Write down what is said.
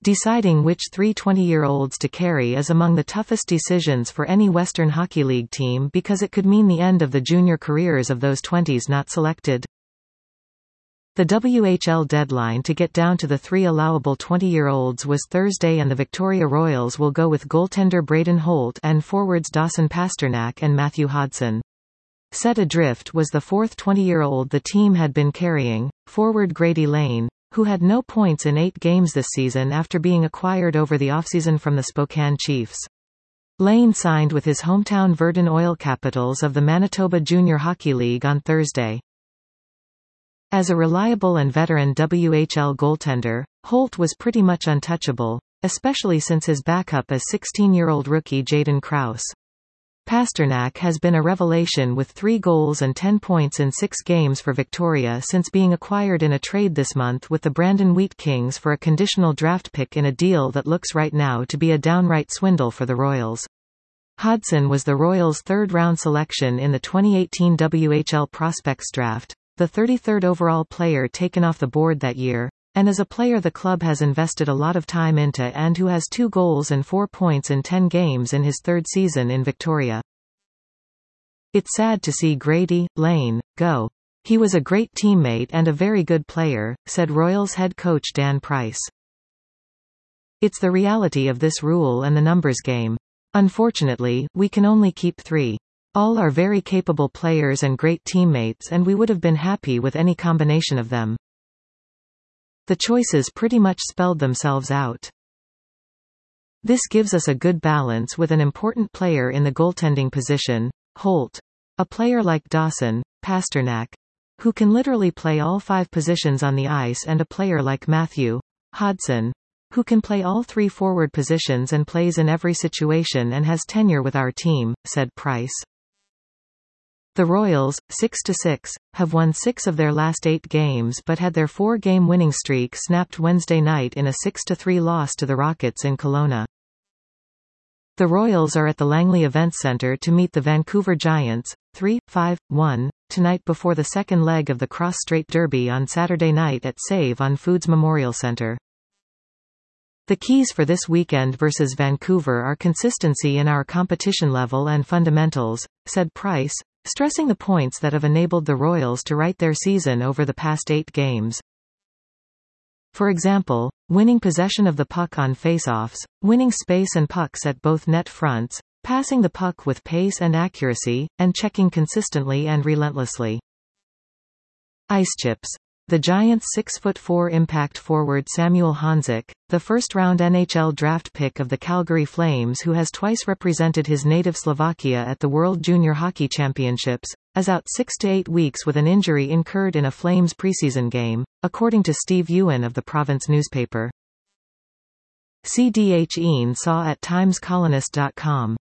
Deciding which 3 20-year-olds to carry is among the toughest decisions for any Western Hockey League team because it could mean the end of the junior careers of those 20s not selected. The WHL deadline to get down to the 3 allowable 20-year-olds was Thursday, and the Victoria Royals will go with goaltender Braden Holt and forwards Dawson Pasternak and Matthew Hodson. Set adrift was the 4th 20-year-old the team had been carrying, forward Grady Lane, who had no points in 8 games this season after being acquired over the offseason from the Spokane Chiefs. Lane signed with his hometown Verdun Oil Capitals of the Manitoba Junior Hockey League on Thursday. As a reliable and veteran WHL goaltender, Holt was pretty much untouchable, especially since his backup is 16-year-old rookie Jaden Krause. Pasternak has been a revelation with 3 goals and 10 points in 6 games for Victoria since being acquired in a trade this month with the Brandon Wheat Kings for a conditional draft pick in a deal that looks right now to be a downright swindle for the Royals. Hodson was the Royals' 3rd-round selection in the 2018 WHL Prospects Draft, the 33rd overall player taken off the board that year, and is a player the club has invested a lot of time into and who has 2 goals and 4 points in 10 games in his 3rd season in Victoria. It's sad to see Grady Lane go. He was a great teammate and a very good player, said Royals head coach Dan Price. It's the reality of this rule and the numbers game. Unfortunately, we can only keep 3. All are very capable players and great teammates, and we would have been happy with any combination of them. The choices pretty much spelled themselves out. This gives us a good balance with an important player in the goaltending position, Holt. A player like Dawson, Pasternak, who can literally play all 5 positions on the ice, and a player like Matthew Hodson, who can play all 3 forward positions and plays in every situation and has tenure with our team, said Price. The Royals, 6-6, have won 6 of their last 8 games but had their 4-game winning streak snapped Wednesday night in a 6-3 loss to the Rockets in Kelowna. The Royals are at the Langley Events Centre to meet the Vancouver Giants, 3-5-1, tonight before the second leg of the Cross Strait Derby on Saturday night at Save on Foods Memorial Centre. The keys for this weekend versus Vancouver are consistency in our competition level and fundamentals, said Price, stressing the points that have enabled the Royals to right their season over the past 8 games. For example, winning possession of the puck on face-offs, winning space and pucks at both net fronts, passing the puck with pace and accuracy, and checking consistently and relentlessly. Ice chips. The Giants' 6'4" impact forward Samuel Honzek, the first-round NHL draft pick of the Calgary Flames who has twice represented his native Slovakia at the World Junior Hockey Championships, is out 6 to 8 weeks with an injury incurred in a Flames preseason game, according to Steve Ewan of the Province newspaper. CDH Ian saw at timescolonist.com.